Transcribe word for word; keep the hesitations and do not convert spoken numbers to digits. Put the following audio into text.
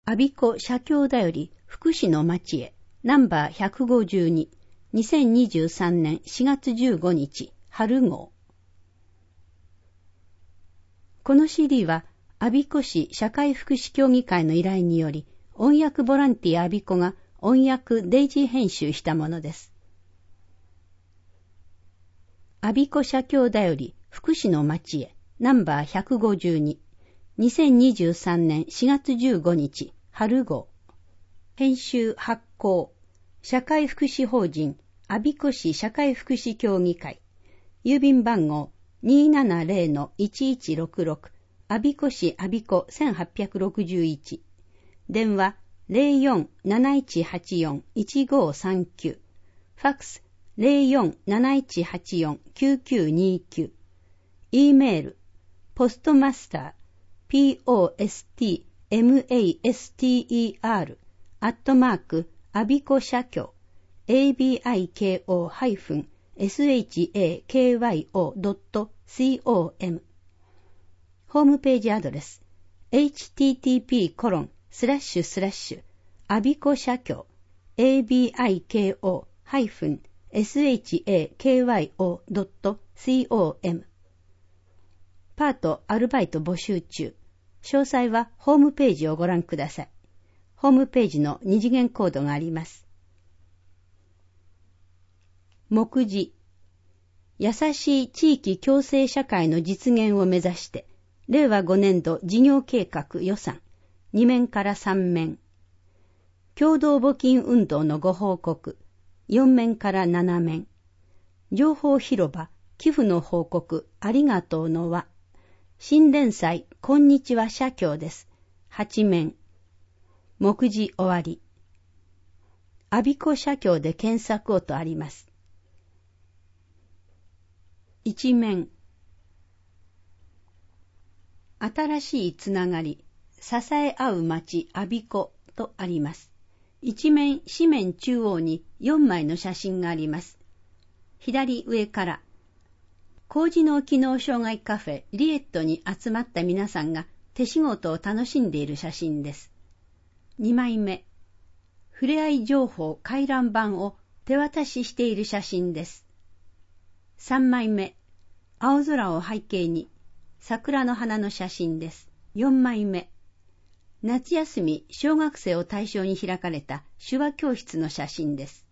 我孫子社協だより福祉の町へナンバーひゃくごじゅうに、にせんにじゅうさんねんしがつじゅうごにち春号。この シーディー は我孫子市社会福祉協議会の依頼により音訳ボランティア我孫子が音訳デイジー編集したものです。我孫子社協だより福祉の町へナンバーひゃくごじゅうに、にせんにじゅうさんねんしがつじゅうごにち春号。編集発行社会福祉法人我孫子市社会福祉協議会、郵便番号 にーななぜろのいちいちろくろく 我孫子市我孫子せんはっぴゃくろくじゅういち、電話 ゼロよんなないちはちよんいちごさんきゅう、ファックス ゼロよんなないちはちよんきゅうきゅうにきゅう、E メールポストマスター ポストマスター アットマーク我孫子社協 エービーアイケーオー ハイフン エスエイチエーケーワイオー ドット コム ホームページアドレス エイチティーティーピーコロンスラッシュスラッシュ我孫子社協 エービーアイケーオー ハイフン エスエイチエーケーワイオー ドット コム パートアルバイト募集中。詳細はホームページをご覧ください。ホームページの二次元コードがあります。目次。優しい地域共生社会の実現を目指して、れいわごねんど事業計画予算、にめんからさんめん。共同募金運動のご報告、よんめんからななめん。情報広場、寄付の報告、ありがとうの輪。新連載、こんにちは社協です。はちめん。目次終わり。我孫子社協で検索をとあります。いちめん。新しいつながり、支え合う町我孫子とあります。一面、紙面中央によんまいの写真があります。左上から、高次脳機能障害カフェリエットに集まった皆さんが手仕事を楽しんでいる写真です。にまいめ、ふれあい情報回覧板を手渡ししている写真です。さんまいめ、青空を背景に桜の花の写真です。よんまいめ、夏休み小学生を対象に開かれた手話教室の写真です。